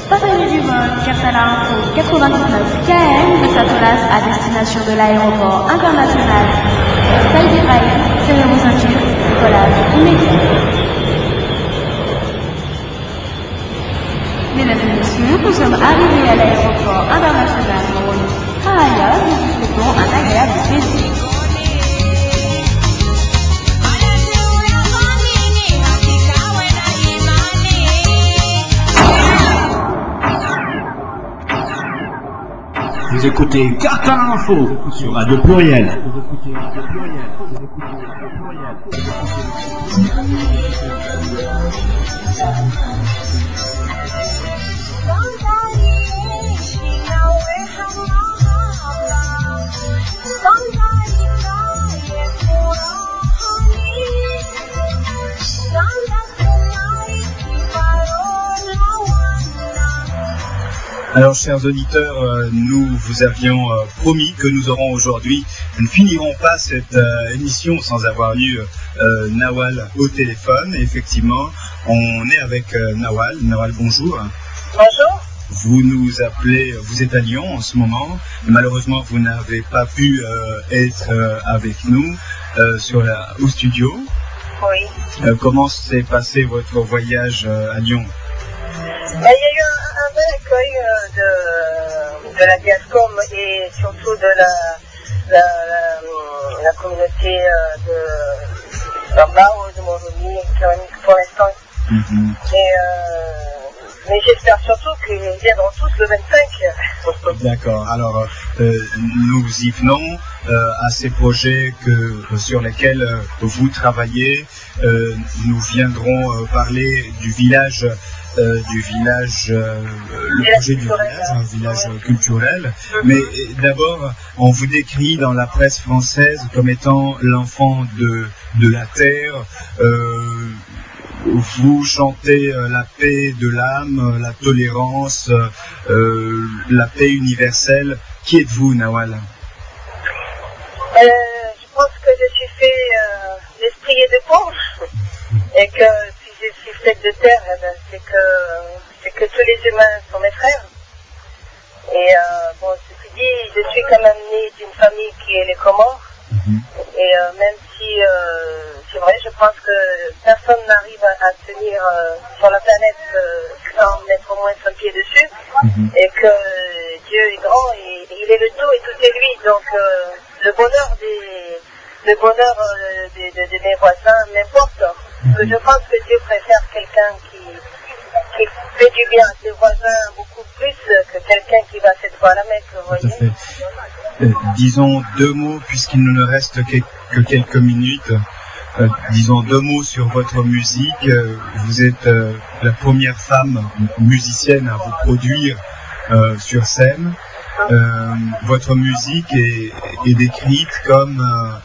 Passagers du vol Kersala Info 99 KM de Satolas à destination de l'aéroport international Saïdi Raï, serrez vos ceintures, décollage immédiat. Mesdames et messieurs, nous sommes arrivés à l'aéroport international Moroni Haraya, nous vous souhaitons un agréable plaisir. Vous écoutez Carta Info sur Radio Pluriel. Alors, chers auditeurs, nous vous avions promis que nous aurons aujourd'hui, nous ne finirons pas cette émission sans avoir eu Nawal au téléphone. Et effectivement, on est avec Nawal. Nawal, bonjour. Bonjour. Vous nous appelez, vous êtes à Lyon en ce moment. Malheureusement, vous n'avez pas pu être avec nous au studio. Oui. Comment s'est passé votre voyage à Lyon? Il y a eu un bel accueil de la Diascom et surtout de la communauté de Barbao, de Moroni, pour l'instant. Mais j'espère surtout qu'ils viendront tous le 25. D'accord. Alors, nous y venons à ces projets sur lesquels vous travaillez. Nous viendrons parler du village, le projet du village, un village culturel. Mais d'abord, on vous décrit dans la presse française comme étant l'enfant de la terre. Vous chantez la paix de l'âme, la tolérance, la paix universelle. Qui êtes-vous, Nawal? Je pense que je suis fait d'esprit et de peau, et que si je suis faite de terre, c'est que tous les humains sont mes frères. Et bon, ceci dit, je suis quand même née d'une famille qui est les Comores. Et même si c'est vrai, je pense que personne n'arrive à tenir sur la planète sans mettre au moins son pied dessus, et que Dieu est grand et il est le tout et tout est lui. Donc le bonheur de mes voisins m'importe. Je pense que Dieu préfère quelqu'un qui fait du bien à ses voisins beaucoup plus que quelqu'un qui va cette fois à la Mecque, vous voyez. Tout à fait. Disons deux mots, puisqu'il ne nous reste que quelques minutes. Disons deux mots sur votre musique. Vous êtes la première femme musicienne à vous produire sur scène. Votre musique est décrite comme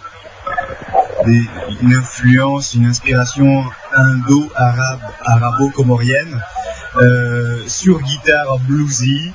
une influence, une inspiration arabo-comorienne, sur guitare bluesy.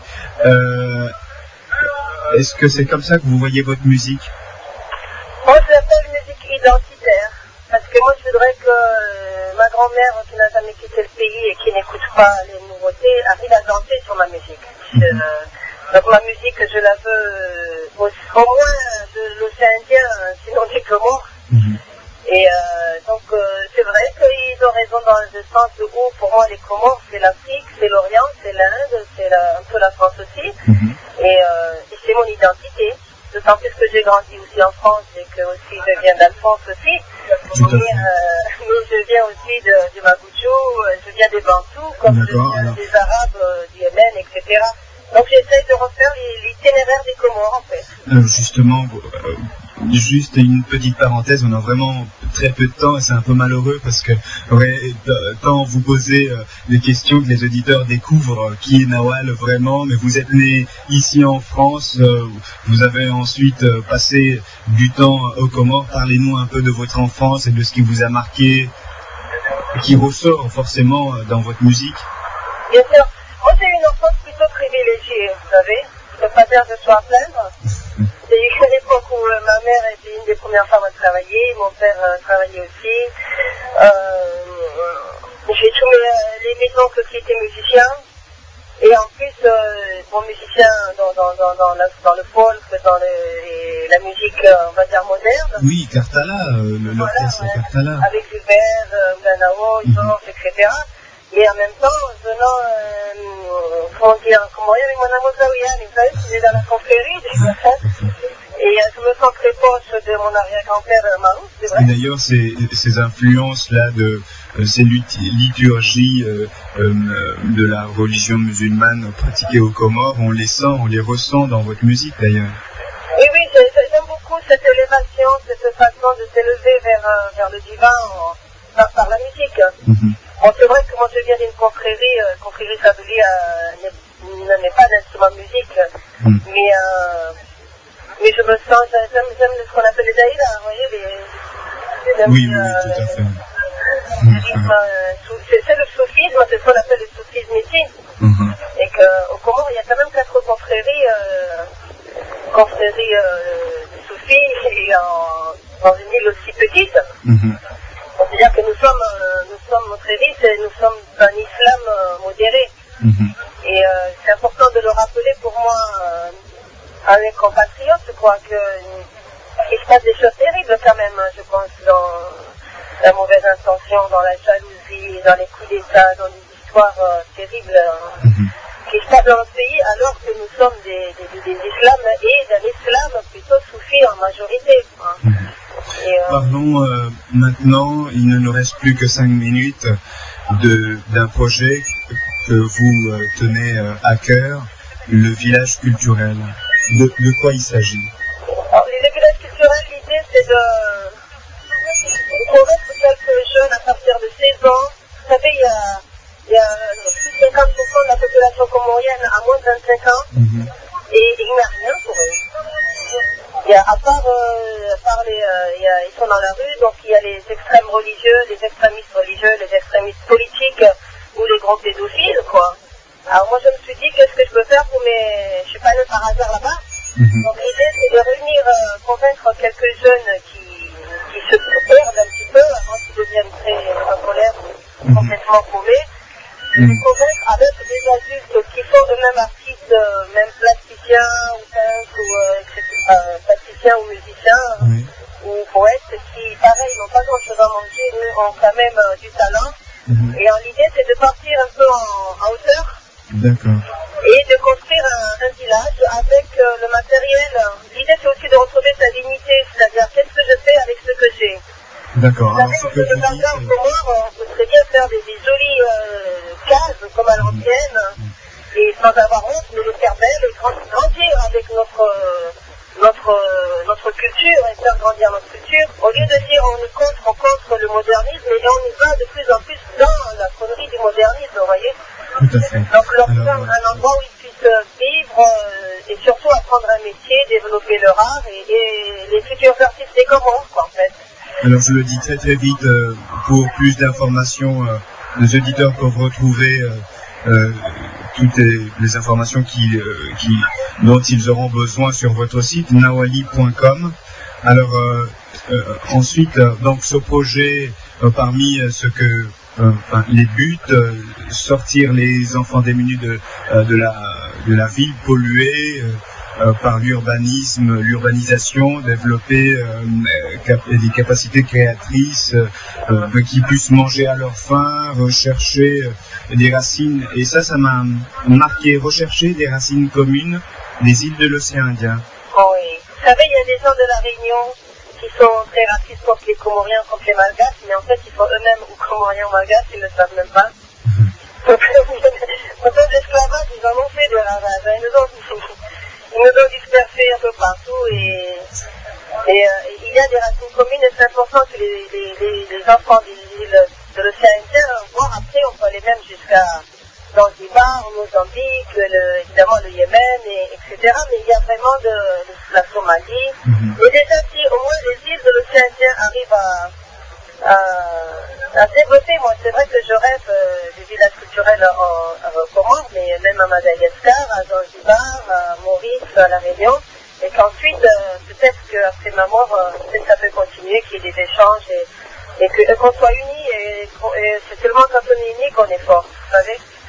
Est-ce que c'est comme ça que vous voyez votre musique? Moi, je l'appelle musique identitaire, parce que moi, je voudrais que ma grand-mère, qui n'a jamais quitté le pays et qui n'écoute pas les nouveautés, arrive à danser sur ma musique. Donc ma musique, je la veux au moins de l'océan Indien, sinon des Comores. Et donc c'est vrai qu'ils ont raison dans le sens où pour moi les Comores c'est l'Afrique, c'est l'Orient, c'est l'Inde, c'est un peu la France aussi. Et c'est mon identité. D'autant plus que j'ai grandi aussi en France et que aussi je viens d'Alphonse aussi. Mais je viens aussi du Magoutchou, je viens des Bantous, comme je viens des Arabes, du Yémen, etc. Donc j'essaie de refaire l'itinéraire des Comores en fait. Justement, juste une petite parenthèse, on a vraiment très peu de temps et c'est un peu malheureux parce que tant vous posez des questions que les auditeurs découvrent qui est Nawal vraiment, mais vous êtes né ici en France, vous avez ensuite passé du temps aux Comores. Parlez-nous un peu de votre enfance et de ce qui vous a marqué, qui ressort forcément dans votre musique. Bien sûr, moi j'ai une enfance plutôt privilégiée, vous savez, je ne peux pas dire que je sois à plaindre. C'est une époque où ma mère était une des premières femmes à travailler, mon père travaillait aussi. J'ai tous mes oncles qui étaient musiciens. Et en plus, bon musicien dans le folk, et la musique, on va dire, moderne. Oui, Karthala, l'orchestre voilà, Karthala. Avec Hubert, Danao, Georges, etc. Et en même temps, venant, comment dire, il y avait mon amour Zawiyan, vous savez, il est dans la confrérie, et je me sens très proche de mon arrière-grand-père Marouf, c'est vrai. Et d'ailleurs, ces influences-là de ces liturgies de la religion musulmane pratiquées aux Comores, on les sent, on les ressent dans votre musique d'ailleurs. Oui, j'aime beaucoup cette élévation, cette façon de s'élever vers le divin par la musique. Bon, c'est vrai que moi je viens d'une confrérie Sadouli n'est pas d'instrument de musique, mais je me sens, j'aime ce qu'on appelle les daïras, vous voyez, oui, tout à fait. C'est le soufisme, c'est ce qu'on appelle le soufisme ici. Et qu'au Comores, il y a quand même 4 confréries de soufis, et dans une île aussi petite. C'est-à-dire que nous sommes très riches et nous sommes d'un islam modéré. Et c'est important de le rappeler pour moi à mes compatriotes. Je crois qu'il se passe des choses terribles quand même, je pense, dans la mauvaise intention, dans la jalousie, dans les coups d'État, dans des histoires terribles qui se passent dans notre pays, alors que nous sommes des islams et d'un islam plutôt soufi en majorité. Parlons maintenant, il ne nous reste plus que 5 minutes, d'un projet que vous tenez à cœur, le village culturel. De quoi il s'agit? Le village culturel, l'idée c'est de convaincre quelques jeunes à partir de 16 ans. Vous savez, il y a plus de 50% de la population comorienne à moins de 25 ans, et il n'y a rien pour eux. Il y a, à part ils sont dans la rue, donc il y a les extrêmes religieux, les extrémistes religieux, les extrémistes politiques ou les grands pédophiles, quoi. Alors moi je me suis dit, qu'est-ce que je peux faire pour je suis pas allée par hasard là-bas. Donc l'idée c'est de réunir, convaincre quelques jeunes qui se perdent un petit peu avant qu'ils deviennent très colère ou complètement paumés, de les convaincre avec des adultes qui sont eux-mêmes artistes, même plasticiens ou peintres ou plasticiens ou musiciens ou poètes qui, pareil, n'ont pas grand-chose à manger, eux ont quand même du talent. Et l'idée c'est de partir un peu en hauteur. D'accord. Et de construire un village avec le matériel. L'idée c'est aussi de retrouver sa dignité, c'est-à-dire qu'est-ce que je fais avec ce que j'ai. D'accord. Vous savez, on peut le bazar en Comores, on peut très bien faire des jolies cases comme à l'ancienne, et sans avoir honte, mais les faire belles et grandir avec notre culture et faire grandir notre culture. Au lieu de dire on contre le modernisme, et on y va de plus en plus dans la connerie du modernisme, vous voyez. Tout à fait. Donc leur faire un endroit où ils puissent vivre et surtout apprendre un métier, développer leur art et les futurs artistes des Comores, quoi, en fait. Alors je le dis très très vite, pour plus d'informations, les auditeurs peuvent retrouver toutes les informations dont ils auront besoin sur votre site nawali.com. Alors ensuite, donc ce projet, parmi les buts, sortir les enfants démunis de la ville polluée par l'urbanisation, développer des capacités créatrices qui puissent manger à leur faim, rechercher des racines. Et ça m'a marqué, rechercher des racines communes des îles de l'océan Indien. Oui. Vous savez, il y a des gens de la Réunion qui sont très racistes contre les Comoriens, contre les Malgaches, mais en fait, ils sont eux-mêmes ou Comoriens ou Malgaches, ils ne le savent même pas. Au temps de l'esclavage, ils en ont fait de ravage. Ils nous ont dispersés un peu partout et il y a des racines communes et c'est important que les enfants des îles de l'océan Indien, voire après, on peut aller même jusqu'à Zanzibar, Mozambique, évidemment le Yémen, etc. Mais il y a vraiment la Somalie. Et déjà, si au moins les îles de l'océan Indien arrivent à développer, moi c'est vrai que je rêve du village culturel en Comores, mais même à Madagascar, à Zanzibar, à Maurice, à La Réunion, et qu'ensuite, peut-être qu'après ma mort, peut-être ça peut continuer, qu'il y ait des échanges et qu'on soit unis, et c'est seulement quand on est unis qu'on est fort, vous savez.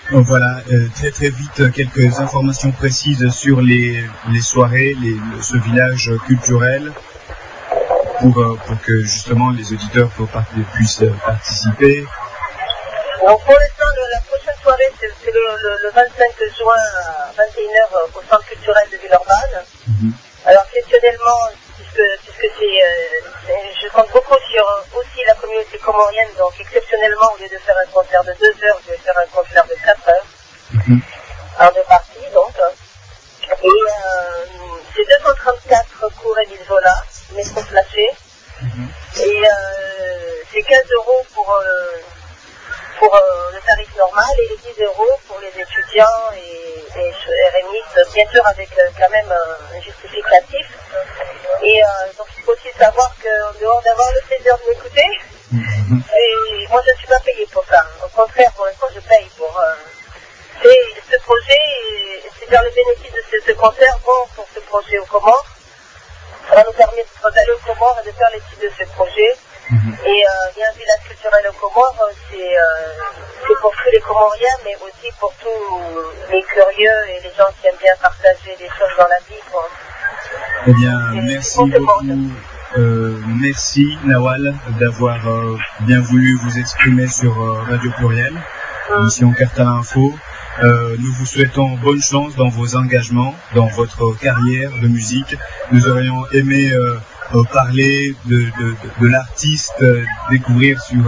Voilà, très très vite, quelques informations précises sur les soirées, ce village culturel, pour que justement les auditeurs puissent participer. Donc pour l'instant, la prochaine soirée, c'est le 25 juin à 21h au centre culturel de Villeurbanne. Alors exceptionnellement, puisque je compte beaucoup sur aussi la communauté comorienne, donc exceptionnellement, au lieu de faire un concert de 2 heures, je vais faire un concert de 4 heures, en 2 parties donc. Et c'est 234 cours Émile Zola, métro flashé, et c'est 15 € pour le tarif normal et les 10 € pour les étudiants et RMI, bien sûr avec quand même un justificatif. Et donc il faut aussi savoir qu'en dehors d'avoir le plaisir de m'écouter, et moi je ne suis pas payée pour ça. Au contraire, pour l'instant je paye pour ce projet, et c'est vers le bénéfice de ce concert bon pour ce projet aux Comores. Ça va nous permettre d'aller aux Comores et de faire l'étude de ce projet. Et il y a un village culturel aux Comores, c'est pour tous les Comoriens, mais aussi pour tous les curieux et les gens qui aiment bien partager des choses dans la vie, quoi. Eh bien, merci beaucoup. Merci Nawal d'avoir bien voulu vous exprimer sur Radio Pluriel, émission Carta Info. Nous vous souhaitons bonne chance dans vos engagements, dans votre carrière de musique. Nous aurions aimé parler de l'artiste, découvrir sur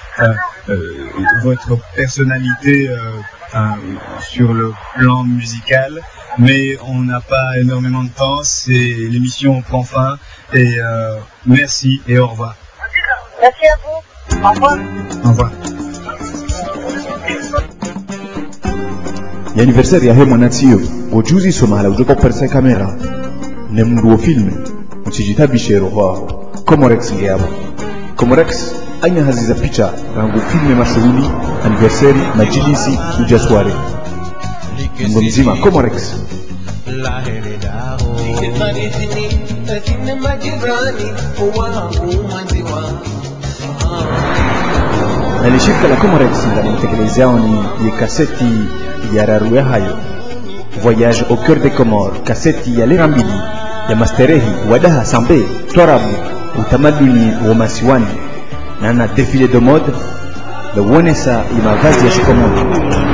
votre personnalité sur le plan musical, mais on n'a pas énormément de temps, l'émission prend fin, et merci et au revoir. Merci à vous, au revoir. Au revoir. L'anniversaire ya hemo natio ujuzi somala ujoko persa kamera ne mndu filme usijitabishe roho Comorex ngeabo Comorex aina haziza picha rangu filme mashuhuri anniversary majilisi ujasware ngo mzima Comorex na shirika la Comorex linalotekelezao ni kaseti ya Raruya hayo Voyage au cœur des Comores, kaseti ya Lerambili ya Masterehi Wadaha Sambe Torabu utamaduni wa Masiwani na défilé de mode le Wonesa ya mavazi ya Shikomoto.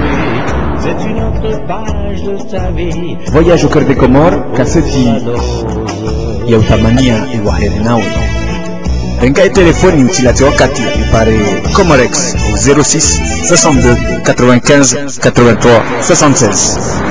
Voyage au cœur des Comores, kaseti ya utamania iwaheri nawe. Renga telefoni utilate wakati ipare Comorex 06 62 95 83 76.